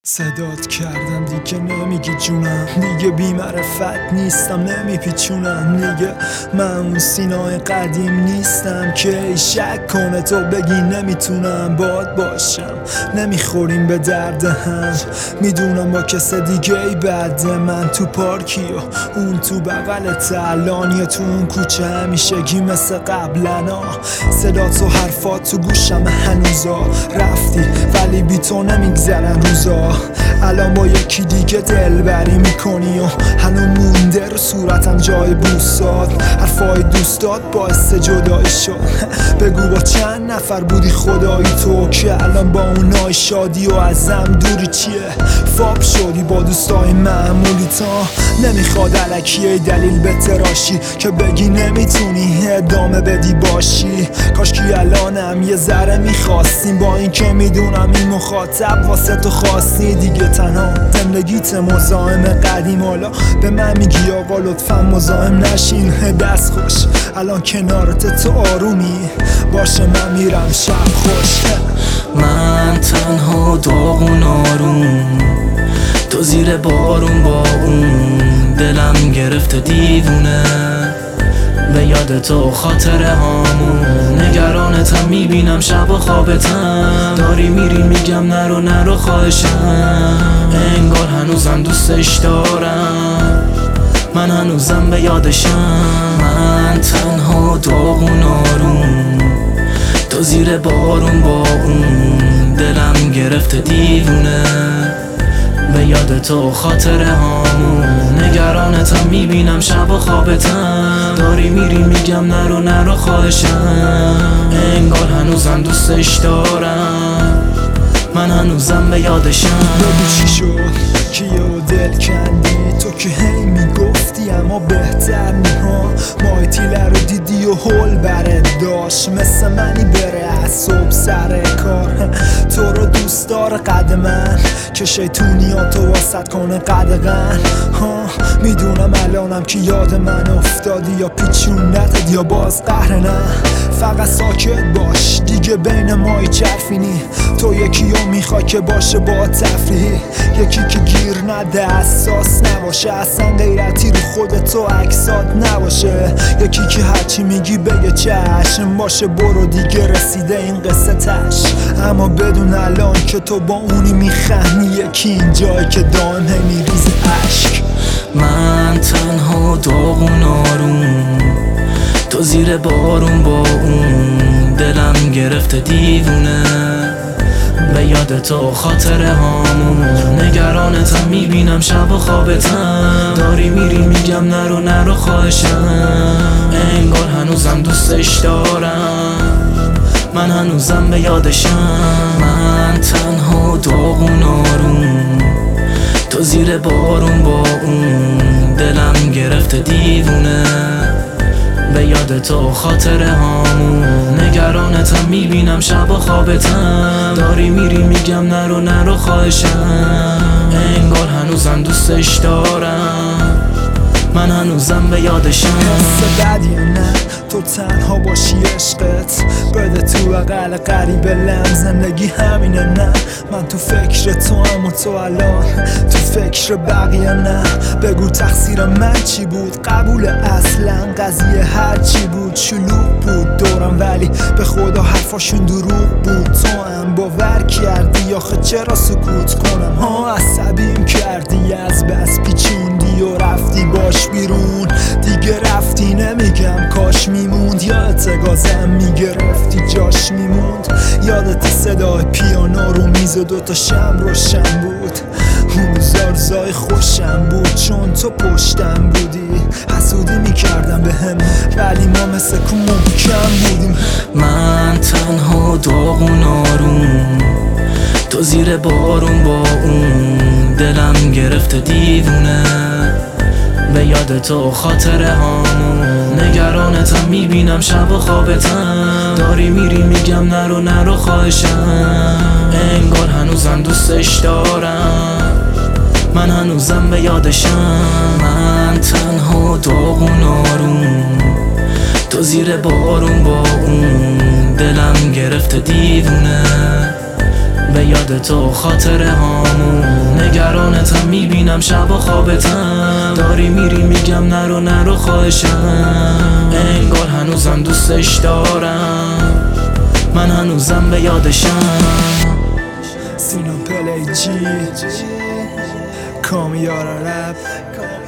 صدات کردم دیگه نمیگی جونم، دیگه بی‌معرفت نیستم نمیپیچونم، دیگه من اون سینای قدیم نیستم که ای شک کنه تو بگی نمیتونم باد باشم. نمیخوریم به درد هم، میدونم با کس دیگه ای بعد من تو پارکی و اون تو بغلت الان، یا تو اون کوچه همیشگی مثل قبلنا. صدات و حرفات تو گوشم هنوزا، رفتی ولی بی تو نمیگذرن روزا. الان با یکی دیگه دلبری میکنی و هنو مونده رو صورتم جای بوسات. حرفای دوستات باعث جدایی شد، بگو با چند نفر بودی خدایی تو که الان با اونای شادی و ازم دوری چیه؟ فاب شدی با دوستای معمولی تا نمیخواد الکیه دلیل به تراشی که بگی نمیتونی ادامه بدی باشی. کاشکی الانم یه ذره میخواستیم، با این که میدونم این مخاطب واسه تو خواستی دیگه تنها زندگیت مزاحم قدیم. حالا به من میگی آقا لطفا مزاحم نشین، دست خوش الان کنارت تو آرومی باشه، من میرم شب خوش. من تنها داغون آروم، تو زیر بارون با اون دلم گرفته دیوونه، به یاد تو خاطره هامون. نگرانتم میبینم شب و خوابتم، داری میری میگم نرو خواهشم، انگار هنوزم دوستش دارم، من هنوزم به یادشم. من تنها داغون آروم، تو زیر بارون با اون دلم گرفته دیوونه، به یاد تو خاطره هامون. نگرانتم میبینم شب و خوابتم، داری میری میگم نرو خواهشم، انگار هنوزم دوستش دارم، من هنوزم به یادشم. بگو چی شد کیه و دل کندی تو که هی میگفتی اما بهتر نیها. مایتیله رو دیدی و هول برت داشت، مثل منی بره از صبح سر کار. تو رو دوست داره قد من که شیطونیاتو واسط کنه قدغن. میدونم الانم که یاد من افتادی، یا پیچوندت یا باز قهر نه. فقط ساکت باش دیگه بین ما هیچ حرفی نی، تو یکی رو میخوای که باشه با تفریحی، یکی که گیر نده اساس نباشه، اصلا غیرتی رو خودت و عکسات نباشه، یکی که هرچی میگی بگه چشم باشه برو دیگه رسیده این قصه تش. اما بدون الان که تو با اونی میخندی، یکی اینجایی که دائم هی میریزه عشق. من تنها داغون آروم، تو زیر بارون با اون دلم گرفته دیوونه، به یاد تو خاطره هامون. نگرانتم میبینم شب و خوابتم، داری میری میگم نرو خواهشم، انگار هنوزم دوستش دارم، من هنوزم به یادشم. من تنها داغون آروم، تو زیر بارون با اون دلم گرفته دیوونه، به یاد تو خاطره هامون. نگرانتم میبینم شب و خوابتم، داری میری میگم نرو خواهشم، انگار هنوزم دوستش دارم، من هنوزم به یادشم. حس بدی نه تو تنها باشی عشقت، بده تو بغل قریب لم زندگی همینه. نه من تو فکر تو هم و تو الان تو فکر بقیه. نه بگو تقصیر من چی بود، قبول اصلا قضیه هر چی بود شلوغ بود دورم، ولی به خدا حرفاشون دروغ بود. تو هم باور کردی آخه چرا سکوت کنم؟ عصبیم کردی از بس پیچوندی و رفتی باش بیرون دیگه، رفتی نمیگم کاش میموند، یادت گازم میگرفتی جاش میموند. یادت صدای پیانو رو میز و دوتا شم روشن بود، اون روزای خوشم بود چون تو پشتم بودی. حسودی میکردم به هم ولی ما مثل کو محکم بودیم. من تنها داغون آروم، تو زیر بارون با اون دلم گرفته دیوونه، به یاد تو خاطره هامون. نگرانتم میبینم شب و خوابتم، داری میری میگم نرو خواهشم، انگار هنوزم دوستش دارم، من هنوزم به یادشم. من تنها داغون آروم، تو زیر بارون با اون دلم گرفته دیوونه، به یاد تو خاطره هامون. نگرانتم میبینم شب و خوابتم، داری میری میگم نرو خواهشم. انگار هنوزم دوستش دارم، من هنوزم به یادشم. سینا پلی جی کامیارا رپ